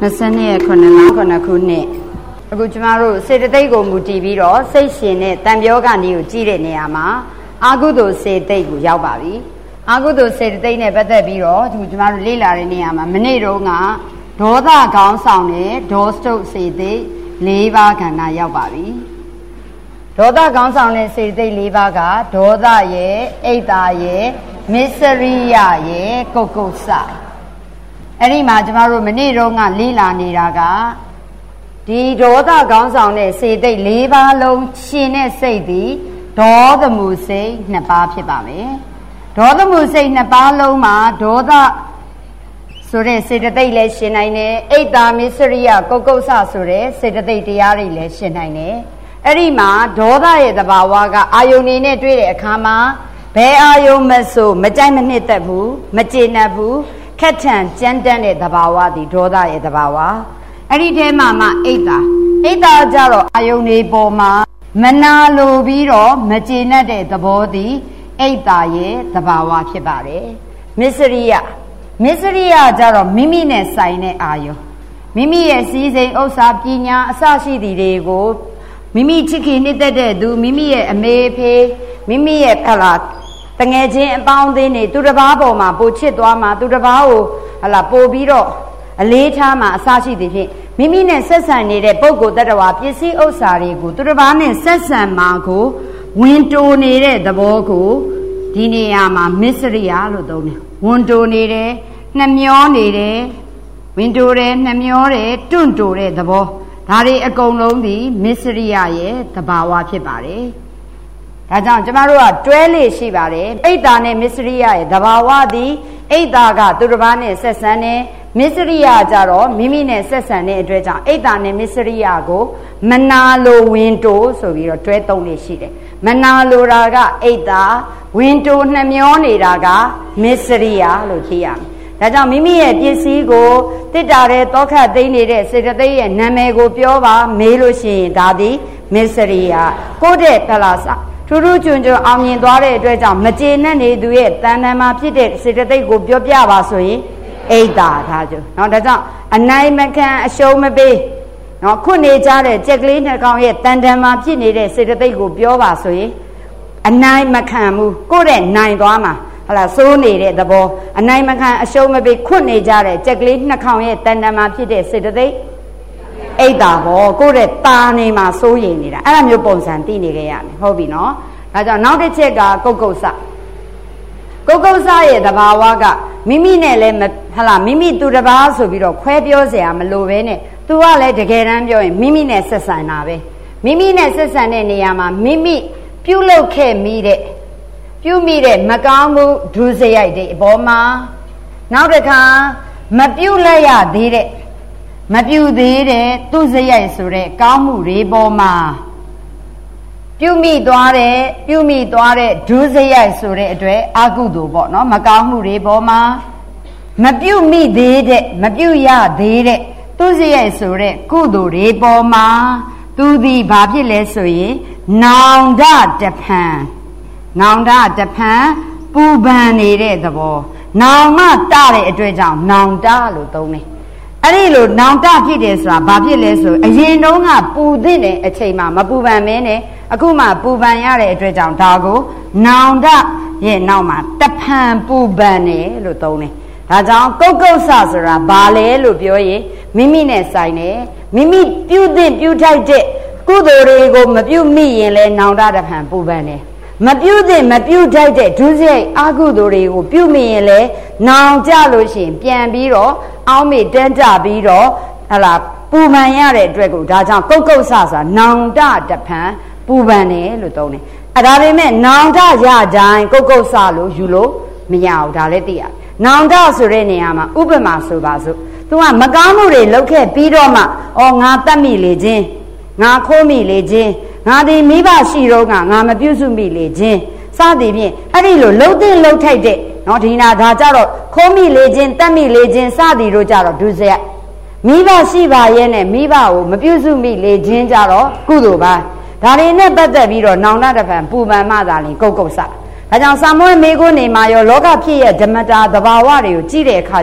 22 ခုနှစ်အခုကျမတို့စေတသိက်ကိုမူတည်ပြီးတော့စိတ်ရှင်တဲ့တန်ပြောကနေကိုကြည့်တဲ့နေရာမှာအာဟုသို့စေတသိက်ကိုရောက်ပါပြီအာဟုသို့စေတသိက်နဲ့ပတ်သက်ပြီးတော့ကျမတို့လေ့လာတဲ့နေရာမှာမနေ့တုန်းကဒေါသခေါင်းဆောင်တဲ့ဒေါစတုတ်စေတသိက်၄ပါးခန္ဓာရောက်ပါပြီဒေါသခေါင်းဆောင်တဲ့စေတသိက်၄ပါးကဒေါသရဲ့အိတ်တာရဲ့မစ္စရိယရဲ့ကုက္ကုစအဲ့ဒီမှာကျမတို့မနေ့တုန်းကလေ့လာနေတာကဒီဒေါသခေါင်းဆောင်တဲ့စေတသိက်၄ပါးလုံးရှင်တဲ့စိတ်သည်ဒေါသမှုစိတ်2ပါးဖြစ်ပါမယ်ဒေါသမှုစိတ်2ပါးလုံးမှာဒေါသဆိုတဲ့စေတသိက်လည်းရှင်နိုင်တယ်အိတ်တာမစ္စရိယကုက္ကုစဆိုတဲ့စေတသိက်တရားတွေလည်းရှင်နိုင်တယ်အဲ့ဒီမှာဒေါသရဲ့သဘာဝကအာယုန်နေနဲ့တွေ့တဲ့အခါမှာဘယ်အာယုန်မဆိုမကြိုက်မနှစ်သက်ဘူးမကျေနပ်ဘူးခက်ထန်ကြမ်းတမ်းတဲ့သဘာဝသည်ဒေါသရဲ့သဘာဝအဲ့ဒီထဲမှာမှအိတ်တာကြတော့အာယုန်နေပေါ်မှာမနာလိုပြီးတော့မကျေနပ်တဲ့သဘောသည်အိတ်တာရဲ့သဘာဝဖြစ်ပါတယ်မစ္စရိယကြတော့မိမိနဲ့ဆိုင်တဲ့အာယုန်မိမိရဲ့စီးစိမ်ဥစ္စာပညာအစရှိသည်တွေကိုမိမိချစ်ခင်နှစ်သက်တဲ့သူမိမိရဲ့အမေဖေမိမိရဲ့တငယ်ချင်းအပေါင်းအသင်းတွေသူတစ်ပါးပေါ်မှာပိုချစ်သွားမှာသူတစ်ပါးကိုပို့ပြီးတော့အလေးထားမှာအစရှိသည်ဖြင့်မိမိနဲ့ဆက်ဆံနေတဲ့ပုဂ္ဂိုလ်တ attva ပစ္စည်းဥစ္စာတွေကိုသူတစ်ပါးနဲ့ဆက်ဆံမှာကိုဝင်တိုးနေတဲ့သဘောကိုဒီနေရာမှာမစ္စရိယလို့သုံးတယ်ဝင်တိုးနေတယ်နှမျောနေတယ်ဝင်တိုးတယ်နှမျောတယ်တွန့်တိုးတဲ့သဘောဒါတွေအကုန်လုံးဒီမစ္စရိယရဲ့သဘာဝဖြစ်ပါတယ်ဒါကြောင့်ကျမတို့ကတွဲလေရှိပါတယ်အိတ်တာနဲ့မစ္စရိယရဲ့သဘာဝသည်အိတ်တာကသူတစ်ပါးနဲ့ဆက်ဆံတယ်မစ္စရိယကြတော့မိမိနဲ့ဆက်ဆံတဲ့အတွက်ကြောင့်အိတ်တာနဲ့မစ္စရိယကိုမနာလိုဝင်တိုးဆိုပြီးတော့တွဲသုံးလေရှိတယ်မနာလိုတာကအိတ်တာဝင်တိုးနှမျောနေတာကမစ္စရိယလို့ဖြေရမယ်ဒါကြောင့်မိမိရဲ့ပစ္စည်းကိုတစ်တာတဲ့တောခတ်သိမ့်နေတဲ့စေတသိက်ရဲ့နာမည်ကိုပြောပါမေးလို့ရှိရင်ဒါသည်မစ္စရိယကိုတဲ့တလားစထူးထူးချွန်ချွန်အောင်မြင်သွားတဲ့အတွက်ကြောင့်မကျေနပ်နေသူရဲ့တဏ္ဍာမှာဖြစ်တဲ့စေတသိက်ကိုပြောပြပါဆိုရင်အိတ်တာထားကြနော်ဒါကြောင့်အနိုင်မခံအရှုံးမပေးနော်ခုနေကြတဲ့ကြက်ကလေးနှကောင်ရဲ့တဏ္ဍာမှာဖြစ်နေတဲ့စေတသိက်ကိုပြောပါဆိုရင်အနိုင်မခံဘူးကိုယ့်ရဲ့နိုင်သွားမှာစိုးနေတဲ့သဘောအနိုင်မခံအရှုံးမပေးခွတ်နေကြတဲ့ကြက်ကလေးနှကောင်ရဲ့တဏ္ဍာမှာဖြစ်တဲ့စေတသိက်အိတ်တာဘောကိုယ့်ရဲ့တာနေမှာစိုးရိမ်နေတာအဲ့လိုမျိုးပုံစံသိနေကြရမယ်ဟုတ်ပြီနော်ဒါကြောင့်နောက်တစ်ချက်ကကုက္ကုစရဲ့သဘာဝကမိမိနဲ့လည်းမိမိသူတစ်ပါးဆိုပြီးတော့ခွဲပြောเสียမလိုပဲနဲ့သူကလည်းတကယ်တမ်းပြောရင်မိမိနဲ့ဆက်ဆံတာပဲမိမိနဲ့ဆက်ဆံတဲ့နေရာမှာမိမိပြုလုပ်ခဲ့မိတဲ့မကောင်းမှုဒုစရိုက်တွေအပေါ်မှာနောက်တစ်ခါမပြုလိုက်ရသေးတဲ့မပြုသေးတဲ့သူစရိုက်ဆိုတဲ့ကောင်းမှုတွေပေါ်မှာပြုမိသွားတဲ့ဒုစရိုက်ဆိုတဲ့အတွက်အကုသိုလ်ပေါ့နော်မကောင်းမှုတွေပေါ်မှာမပြုမိသေးတဲ့မပြုရသေးတဲ့သူစရိုက်ဆိုတဲ့ကုသိုလ်တွေပေါ်မှာသူသည်ဘာဖြစ်လဲဆိုရင်နောင်တတဖန်ပူပန်နေတဲ့သဘောနောင်မှတတဲ့အတွက်ကြောင့်နောင်တလို့သုံးတယ်အဲ့ဒီလိုနောင်တဖြစ်တယ်ဆိုတာဘာဖြစ်လဲဆိုအရင်တုန်းကပူသင့်တဲ့အချိန်မှာမပူပန်မင်းနဲ့အခုမှပူပန်ရတဲ့အတွက်ကြောင့်ဒါကိုနောင်တရဲ့နောက်မှာတဖန်ပူပန်တယ်လို့သုံးတယ်ဒါကြောင့်ကုက္ကုစဆိုတာဘာလဲလို့ပြောရင်မိမိနဲ့ဆိုင်တယ်မိမိပြုသင့်ပြုထိုက်တဲ့ကုသိုလ်တွေကိုမပြုမိရင်လဲနောင်တတဖန်ပူပန်တယ်မပြုသင့်မပြုထိုက်တဲ့ဒုစရိုက်အကုသိုလ်တွေကိုပြုမိရင်လဲနောင်ကြလို့ရှိရင်ပြန်ပြီးတော့အောင်းမေတန်းကြပြီးတော့ပူပန်ရတဲ့အတွက်ကိုဒါကြောင့်ကုက္ကုစဆိုတာနောင်တတဖန်ပူပန်တယ်လို့သုံးတယ်ဒါပေမဲ့နောင်တရတိုင်းကုက္ကုစလို့ယူလို့မရဘူးဒါလည်းသိရနောင်တဆိုတဲ့နေရာမှာဥပမာဆိုပါစို့သူကမကောင်းမှုတွေလုပ်ခဲ့ပြီးတော့မှငါတတ်မိလေခြင်းငါခိုးမိလေခြင်းငါဒီမိဘရှိတော့ငါမပြုစုမိလေခြင်းစသည်ဖြင့်အဲ့ဒီလိုလှုပ်တဲ့လှုပ်ထိုက်တဲ့နော်ဒီနာဒါကြတော့ခိုးမိလေခြင်းတတ်မိလေခြင်းစသည်တို့ကြတော့ဒုစရိုက်မိဘရှိပါရဲ့နဲ့မိဘကိုမပြုစုမိလေခြင်းကြတော့ကုသိုလ်ပါဒါတွေနဲ့ပတ်သက်ပြီးတော့နောင်တတဖန်ပူပန်မှသာလင်ကုက္ကုစဒါကြောင့်စာမွေးမေခွန်းနေမှာရောလောကဖြစ်ရဲ့ဓမ္မတာသဘာဝတွေကိုကြည့်တဲ့အခါကျရင်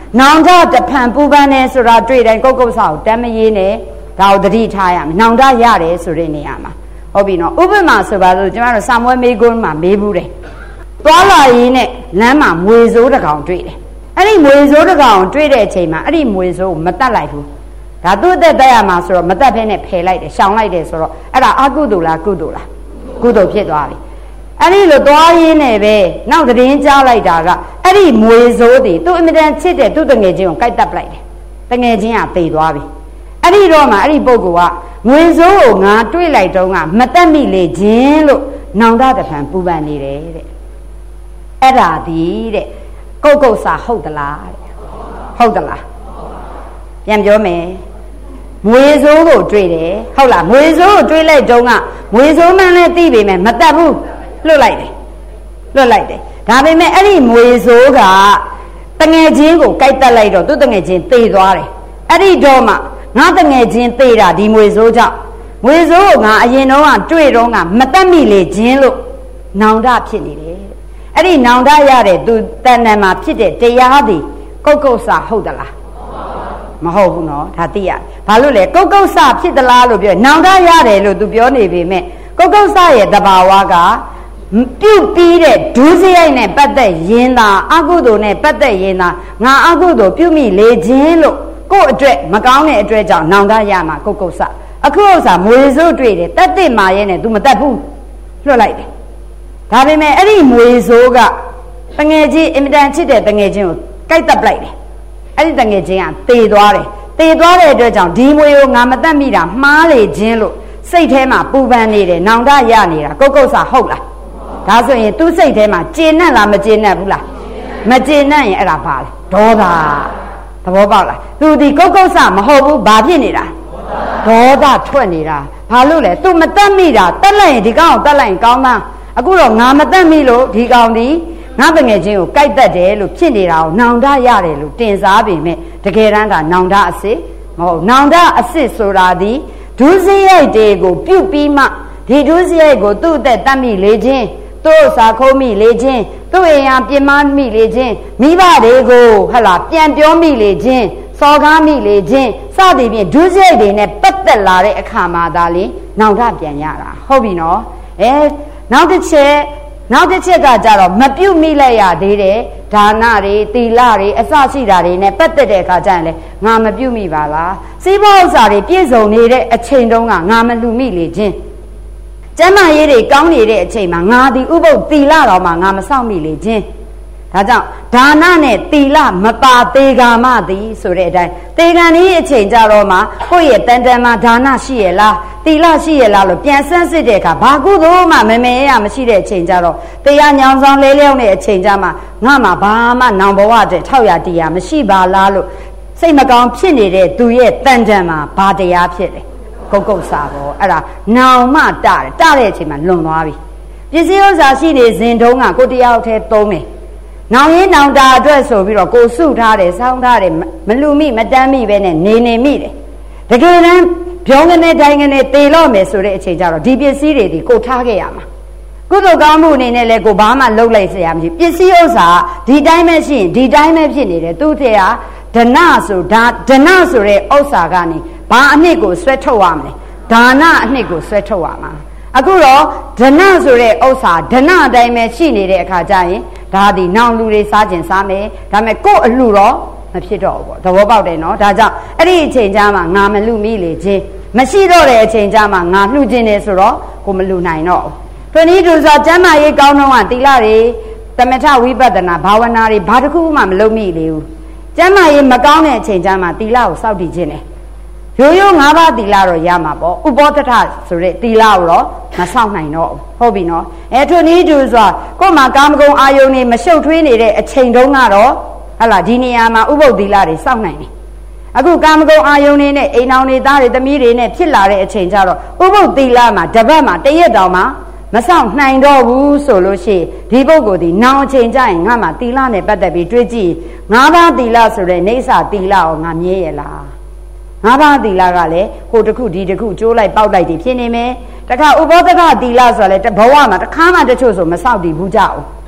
နောင်တတဖန်ပူပန်းနေဆိုတာတွေ့တိုင်းကုတ်ကုတ်ဆာကိုတမ်းမရေးနဲ့ဒါကိုသတိထားရမယ်နောင်တရတယ်ဆိုတဲ့နေရာမှာဟုတ်ပြီနော်ဥပမာဆိုပါလို့ကျမတို့စာမွေးမေးခွန်းမှာမေးဘူးတယ်သွားလာရင်းနဲ့လမ်းမှာမွေစိုးတစ်ကောင်တွေ့တယ်အဲ့ဒီမွေစိုးတစ်ကောင်တွေ့တဲ့အချိန်မှာအဲ့ဒီမွေစိုးကိုမတတ်လိုက်ဘူးဒါသူ့အသက်တက်ရမှာဆိုတော့မတတ်ဖဲနဲ့ဖယ်လိုက်တယ်ရှောင်လိုက်တယ်ဆိုတော့အဲ့ဒါအကုသိုလ်လားကုသိုလ်လားကုသိုလ်ဖြစ်သွားပြီအဲ့ဒီလိုသွားရင်းနဲ့ပဲနောက်သတင်းကြားလိုက်တာကအဲ့ဒီမွေစိုးတွေသူ့အမြဲတမ်းချစ်တဲ့သူ့တငယ်ချင်းကိုကိုက်တက်ပလိုက်တယ်တငယ်ချင်းကသေသွားပြီအဲ့ဒီတော့မှအဲ့ဒီပုဂ္ဂိုလ်ကမွေစိုးကိုငါတွေ့လိုက်တော့ကမတတ်မိလေခြင်းလို့နောင်တတဖန်ပူပန်နေတယ်တဲ့အဲ့ဒါဒီတဲ့ကုတ်ကုတ်စာဟုတ်သလားတဲ့ဟုတ်သလားပြန်ပြောမယ်မွေစိုးကိုတွေ့တယ်ဟုတ်လားမွေစိုးကိုတွေ့လိုက်တော့ကမွေစိုးမှန်းလည်းသိပေမဲ့မတတ်ဘူးလွတ်လိုက်တယ်ဒါပေမဲ့အဲ့ဒီမွေစိုးကတငယ်ချင်းကိုကိုက်တက်လိုက်တော့သူ့တငယ်ချင်းသေသွားတယ်အဲ့ဒီတော့မှငါတငယ်ချင်းသေတာဒီမွေစိုးကြောင့်မွေစိုးကိုငါအရင်တော့ကတွေ့တော့ကမတတ်မိလေခြင်းလို့နောင်တဖြစ်နေတယ်အဲ့ဒီနောင်တရတဲ့သူတဏ္ဍာမှာဖြစ်တဲ့တရားသည်ကုတ်ကုတ်စာဟုတ်သလားမဟုတ်ဘူးနော်ဒါသိရဘာလို့လဲကုတ်ကုတ်စာဖြစ်သလားလို့ပြောနောင်တရတယ်လို့သူပြောနေပေမဲ့ကုတ်ကုတ်စာရဲ့တဘာဝကပြုတ်ပြီးတဲ့ဒုစရိုက်နဲ့ပတ်သက်ရင်သာအကုသိုလ်နဲ့ပတ်သက်ရင်သာငါအကုသိုလ်ပြုမိလေခြင်းလို့ကိုယ့်အတွက်မကောင်းတဲ့အတွက်ကြောင့်နောင်တရမှာကုတ်ကုတ်စာအခုဥစ္စာမွေစိုးတွေ့တယ်တတ်တဲ့မာရဲနဲ့ तू မတတ်ဘူးလွတ်လိုက်တယ်ဒါပေမဲ့အဲ့ဒီမွေစိုးကတငယ်ချင်းအင်မတန်ချစ်တဲ့တငယ်ချင်းကိုကိုက်တက်ပလိုက်တယ်အဲ့ဒီတငယ်ချင်းကသေသွားတယ်သေသွားတဲ့အတွက်ကြောင့်ဒီမွေကိုငါမတတ်မိတာမှားလေခြင်းလို့စိတ်ထဲမှာပူပန်နေတယ်နောင်တရနေတာကုတ်ကုတ်စာဟုတ်လားဒါဆိုရင်သူ့စိတ်ထဲမှာကျေနပ်လားမကျေနပ်ဘူးလားမကျေနပ်ရင်အဲ့ဒါဘာလဲဒေါသသဘောပေါက်လားသူဒီကုတ်ကုတ်စာမဟုတ်ဘူးဘာဖြစ်နေတာဒေါသထွက်နေတာဘာလို့လဲ तू မတတ်မိတာတက်လိုက်ရင်ဒီကောင်ကိုတက်လိုက်ရင်ကောင်းသားအခုတော့ငါမတတ်မိလို့ဒီကောင်ဒီငါတငယ်ချင်းကိုကြိုက်တတ်တယ်လို့ဖြစ်နေတာကိုနောင်တရတယ်လို့တင်စားပေမဲ့တကယ်တမ်းဒါနောင်တအစစ်မဟုတ်နောင်တအစစ်ဆိုတာဒီဒုစရိုက်တွေကိုပြုတ်ပြီးမှဒီဒုစရိုက်ကိုသူ့အသက်တတ်မိလေခြင်းသူ့စာခိုးမိလေခြင်းသူ့အိမ်ဟာပြင်မမိလေခြင်းမိဘတွေကိုဟလာပြန်ပြောမိလေခြင်းစော်ကားမိလေခြင်းစသည်ဖြင့်ဒုစရိုက်တွေနဲ့ပတ်သက်လာတဲ့အခါမှာဒါလေနောင်တပြန်ရတာဟုတ်ပြီနော်နောက်တစ်ချက်ကကြတော့မပြုတ်မိလိုက်ရသေးတယ်ဒါနတွေသီလတွေအစရှိတာတွေနဲ့ပတ်သက်တဲ့အခါကျရင်လေငါမပြုတ်မိပါလားစီးပွားဥစ္စာတွေပြည့်စုံနေတဲ့အချိန်တုန်းကငါမလူမိလေခြင်းကျမ်းမာရေးတွေကောင်းနေတဲ့အချိန်မှာငါဒီဥပုပ်သီလတော်မှာငါမစောင့်မိလေခြင်းဒါကြောင့်ဒါနနဲ့သီလမပါသေးကာမသည်ဆိုတဲ့အတိုင်းသေကံဤအချိန်ကြတော့မှကိုယ့်ရဲ့တန်တန်မှာဒါနရှိရလားသီလရှိရလားလို့ပြန်ဆန်းစစ်တဲ့အခါဘာကုသိုလ်မှမမေရမရှိတဲ့အချိန်ကြတော့တရားညောင်ဆောင်လဲလျောင်းတဲ့အချိန်ကြမှာငါမှဘာမှနောင်ဘဝတဲ့600တရားမရှိပါလားလို့စိတ်မကောင်းဖြစ်နေတဲ့သူရဲ့တန်တန်မှာဘာတရားဖြစ်လဲကုတ်ကုတ်စာပေါ့အဲ့ဒါနောင်မှတတဲ့အချိန်မှာလွန်သွားပြီပစ္စည်းဥစ္စာရှိနေစဉ်တုန်းကကိုတရားအထဲသုံးတယ်နောင်ရင်နောင်တာအတွက်ဆိုပြီးတော့ကိုစုထားတယ်စောင်းထားတယ်မလူမိမတမ်းမိပဲနဲ့နေမိတယ်တကယ်တမ်းပြောင်းကနေတိုင်းကနေတေတော့မယ်ဆိုတဲ့အချိန်ကျတော့ဒီပစ္စည်းတွေဒီကိုထားခဲ့ရမှာကုသိုလ်ကောင်းမှုအနေနဲ့လည်းကိုဘာမှလုပ်လိုက်เสียရမရှိပစ္စည်းဥစ္စာဒီတိုင်းပဲရှိရင်ဒီတိုင်းပဲဖြစ်နေတယ်သူတည်းဟာဒဏဆိုဒါဒဏဆိုတဲ့ဥစ္စာကနေဘာအနှစ်ကိုဆွဲထုတ်ရမလဲဒါနအနှစ်ကိုဆွဲထုတ်ရမှာအခုတော့ဒဏဆိုတဲ့ဥစ္စာဒဏအတိုင်းပဲရှိနေတဲ့အခါကျရင်ဒါဒီနောင်လူတွေစားခြင်းစားမယ်ဒါပေမဲ့ကို့အလှတော့မဖြစ်တော့ဘူးပေါ့သဘောပေါက်တယ်နော်ဒါကြောင့်အဲ့ဒီအချိန်ကျမှငါမလူမိလေခြင်းမရှိတော့တဲ့အချိန်ကျမှငါလှူခြင်းတယ်ဆိုတော့ကိုမလူနိုင်တော့ဘူးtwinတူဆိုကျမ်းမာရေးကောင်းတော့ကသီလတွေသမထဝိပဿနာဘာဝနာတွေဘာတစ်ခုမှမလုပ်မိလေဘူးကျမ်းမာရေးမကောင်းတဲ့အချိန်ကျမှသီလကိုစောင့်တည်ခြင်းတယ်ရိုးရိုး၅ပါးသီလတော့ရမှာပေါ့ဥပောတထဆိုတဲ့သီလကိုတော့မဆောင်နိုင်တော့ဟုတ်ပြီနော်ထွန်းဤတူဆိုကို့မှာကာမဂုဏ်အာယုန်တွေမရှုပ်ထွေးနေတဲ့အချိန်တုန်းကတော့ဟလာဒီနေရာမှာဥပုပ်သီလတွေစောင့်နိုင်တယ်အခုကာမဂုဏ်အာယုန်တွေနဲ့အိမ်အောင်တွေသားတွေသမီးတွေနဲ့ဖြစ်လာတဲ့အချိန်ကျတော့ဥပုပ်သီလမှာတပတ်မှာတရက်တောင်မှမဆောင်နိုင်တော့ဘူးဆိုလို့ရှိရင်ဒီပုဂ္ဂိုလ်ဒီနောင်အချိန်ကျရင်ငါမှသီလနဲ့ပတ်သက်ပြီးတွေးကြည့်၅ပါးသီလဆိုတဲ့နေဆာသီလကိုငါမြဲရလား၅ပါးသီလကလည်းဟိုတစ်ခုဒီတစ်ခုကျိုးလိုက်ပေါက်လိုက်ဖြစ်နေမယ်တခါဥပောတကသီလဆိုလည်းဘဝမှာတစ်ခါမှတချို့ဆိုမစောင့်တည်ဘူးကြအောင်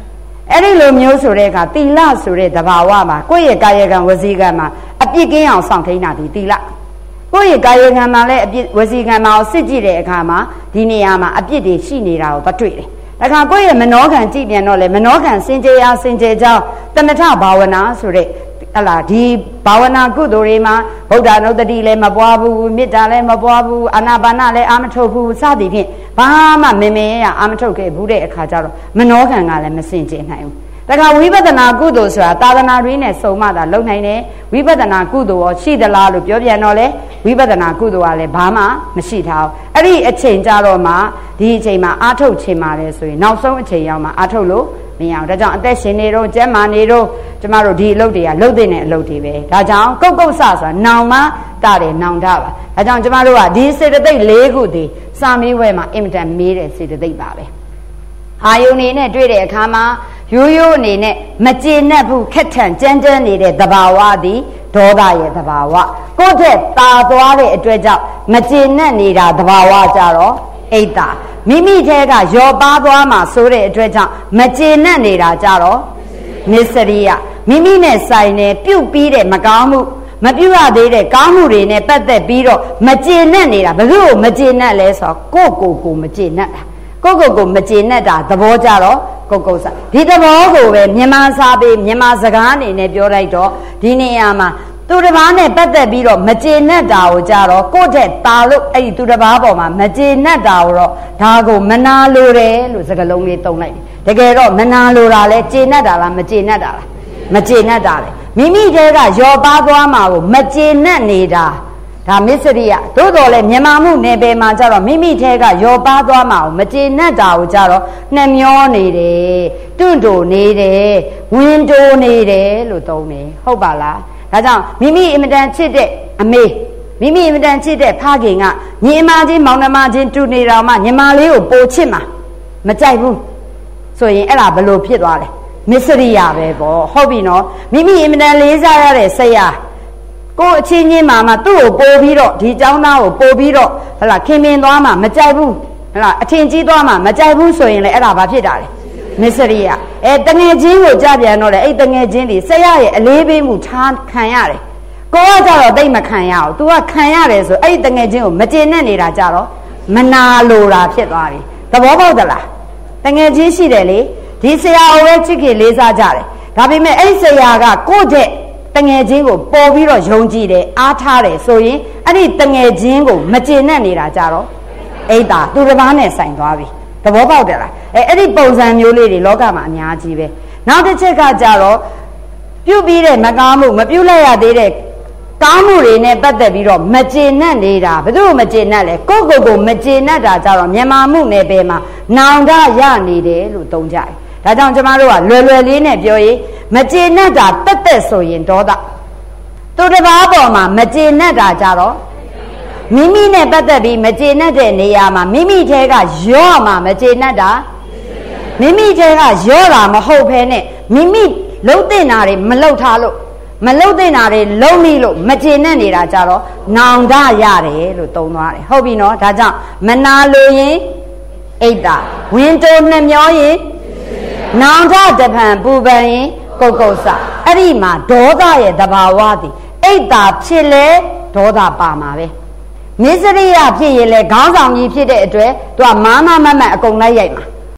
အဲ့ဒီလိုမျိုးဆိုတဲ့အခါသီလဆိုတဲ့သဘာဝမှာကိုယ့်ရဲ့ကာယကံဝစီကံမှာအပြစ်ကင်းအောင်ဆောင်ထိန်းတာဒီသီလကိုယ့်ရဲ့ကာယကံမှာလည်းအပြစ်ဝစီကံမှာစစ်ကြည့်တဲ့အခါမှာဒီနေရာမှာအပြစ်တွေရှိနေတာကိုသွားတွေ့တယ်။ဒါကကိုယ့်ရဲ့မနောကံကြည့်ပြန်တော့လေမနောကံစင်ကြယ်အားစင်ကြယ်ကြောင်းတမထဘာဝနာဆိုတဲ့ဟလာဒီဘာဝနာကုသိုလ်တွေမှာဗုဒ္ဓနုတ္တိလည်းမပွားဘူးမေတ္တာလည်းမပွားဘူးအာနာပါနလည်းအာမထုတ်ဘူးစသည်ဖြင့်ဘာမှမင်မင်ရအာမထုတ်ခဲ့ဘူးတဲ့အခါကျတော့မနောကံကလည်းမစင်ကြယ်နိုင်ဘူးဒါကဝိပဿနာကုသိုလ်ဆိုတာသာသနာတွင်နဲ့စုံမှသာလုပ်နိုင်တယ်ဝိပဿနာကုသိုလ်ရောရှိသလားလို့ပြောပြန်တော့လေဝိပဿနာကုသိုလ်ကလည်းဘာမှမရှိထားဘူးအဲ့ဒီအချိန်ကြတော့မှဒီအချိန်မှာအာထုတ်ချိန်မှာလဲဆိုရင်နောက်ဆုံးအချိန်ရောက်မှအာထုတ်လို့မရအောင်ဒါကြောင့်အသက်ရှင်နေတော့ကျန်းမာနေတော့ကျမတို့ဒီအလုပ်တွေကလုပ်တဲ့အလုပ်တွေပဲဒါကြောင့်ကုတ်ကုတ်ဆဆိုတာနောင်မှတတယ်နောင်တပါဒါကြောင့်ကျမတို့ကဒီစေတသိက်၄ခုဒီစာမေးပွဲမှာအင်မတန်မေးတဲ့စေတသိက်ပါပဲအာယုန်နေနဲ့တွေ့တဲ့အခါမှာရိုးရိုးအနေနဲ့မကျေနပ်ဘူးခက်ထန်ကြမ်းကြမ်းနေတဲ့သဘာဝသည်ဒေါသရဲ့သဘာဝကိုယ့်ထက်တာသွားတဲ့အတွက်ကြောင့်မကျေနပ်နေတာသဘာဝကြတော့အိတ်တာမိမိထဲကရော်ပါသွားမှဆိုတဲ့အတွက်ကြောင့်မကျေနပ်နေတာကြတော့မစ္စရိယမိမိနဲ့ဆိုင်နေပြုတ်ပြီးတဲ့မကောင်းမှုမပြုတ်ရသေးတဲ့ကောင်းမှုတွေနဲ့ပတ်သက်ပြီးတော့မကျေနပ်နေတာဘယ်လိုမကျေနပ်လဲဆိုတော့ကိုမကျေနပ်တာကိုမကျေနပ်တာသဘောကြတော့ကိုစားဒီသဘောကိုပဲမြန်မာစာပေမြန်မာစကားအနေနဲ့ပြောလိုက်တော့ဒီနေရာမှာသူတစ်ပါးနဲ့ပတ်သက်ပြီးတော့မကျေနပ်တာကိုကြတော့ကိုယ့်ထက်တာလို့အဲ့ဒီသူတစ်ပါးပေါ်မှာမကျေနပ်တာကိုတော့ဒါကိုမနာလိုတယ်လို့စကားလုံးလေးသုံးလိုက်တယ်တကယ်တော့မနာလိုတာလဲကျေနပ်တာလားမကျေနပ်တာလားမကျေနပ်တာလေမိမိတည်းကရောပါသွားမှာကိုမကျေနပ်နေတာဒါမစ္စရိယသို့တော်လဲမြန်မာမှုနယ်ပယ်မှာကြတော့မိမိထဲကရောပါသွားမှာကိုမကျေနပ်တာကိုကြတော့နှမျောနေတယ်တွန့်တိုနေတယ်ဝင်တိုနေတယ်လို့သုံးတယ်ဟုတ်ပါလားဒါကြောင့်မိမိအင်မတန်ချစ်တဲ့အမေမိမိအင်မတန်ချစ်တဲ့ဖခင်ကညီအမချင်းမောင်နှမချင်းတူနေတော်မှညီမလေးကိုပိုချစ်မှာမကြိုက်ဘူးဆိုရင်အဲ့ဒါဘယ်လိုဖြစ်သွားလဲမစ္စရိယပဲပေါ့ဟုတ်ပြီနော်မိမိအင်မတန်လေးစားရတဲ့ဆရာကိုအချင်းချင်းမှာသူ့ကိုပို့ပြီးတော့ဒီเจ้าသားကိုပို့ပြီးတော့ဟလာခင်မင်သွားမှမကြိုက်ဘူးဟလာအထင်ကြီးသွားမှမကြိုက်ဘူးဆိုရင်လေအဲ့ဒါဘာဖြစ်တာလဲမစ္စရိယတငယ်ချင်းကိုကြပြန်တော့လေအဲ့တငယ်ချင်းဒီဆရာရဲ့အလေးပေးမှုထားခံရတယ်ကိုကကြတော့တိတ်မခံရဘူး तू ကခံရတယ်ဆိုအဲ့တငယ်ချင်းကိုမကျေနပ်နေတာကြတော့မနာလိုတာဖြစ်သွားပြီသဘောပေါက်သလားတငယ်ချင်းရှိတယ်လေဒီဆရာကိုပဲချစ်ခင်လေးစားကြတယ်ဒါပေမဲ့အဲ့ဆရာကကိုယ့်တဲ့တငယ်ချင်းကိုပေါ်ပြီးတော့ယုံကြည်တယ်အားထားတယ်ဆိုရင်အဲ့ဒီတငယ်ချင်းကိုမကျေနပ်နေတာကြတော့အိတ်တာသူတစ်ပါးနဲ့ဆိုင်သွားပြီသဘောပေါက်တယ်လားအဲ့ဒီပုံစံမျိုးလေးတွေလောကမှာအများကြီးပဲနောက်တစ်ချက်ကကြတော့ပြုတ်ပြီးတဲ့မကောင်းမှုမပြုတ်လိုက်ရသေးတဲ့ကောင်းမှုတွေနဲ့ပတ်သက်ပြီးတော့မကျေနပ်နေတာဘယ်သူမကျေနပ်လဲကိုမကျေနပ်တာကြတော့မြန်မာမှုနယ်ပယ်မှာနောင်တရနေတယ်လို့သုံးကြတယ်ဒါကြောင့်ကျမတို့ကလွယ်လွယ်လေးနဲ့ပြောရင်မကျေနပ်တာတက်ဆိုရင်ဒေါသသူတစ်ပါးပေါ်မှာမကျေနပ်တာကြတော့မိမိနဲ့ပတ်သက်ပြီးမကျေနပ်တဲ့နေရာမှာမိမိထဲကရော့မှာမကျေနပ်တာမိမိထဲကရော့တာမဟုတ်ဘဲနဲ့မိမိလှုပ်တဲ့နာတွေမလှုပ်ထားလို့မလှုပ်တဲ့နာတွေလုံးမိလို့မကျေနပ်နေတာကြတော့နောင်တရတယ်လို့သုံးသွားတယ်ဟုတ်ပြီနော်ဒါကြောင့်မနာလိုရင်အိတ်တာဝင်တိုးနှမျောရင်နောင်တတပံပူပန်ရင်ကုတ်ဆအဲ့ဒီမှာဒေါသရဲ့သဘာဝသည်အိတ်တာဖြစ်လေဒေါသပါမှာပဲမစ္စရိယဖြစ်ရင်လေခေါင်းဆောင်ကြီးဖြစ်တဲ့အတွက်သူကမာမမတ်အကုန်လိုက်ရိုက်မှာ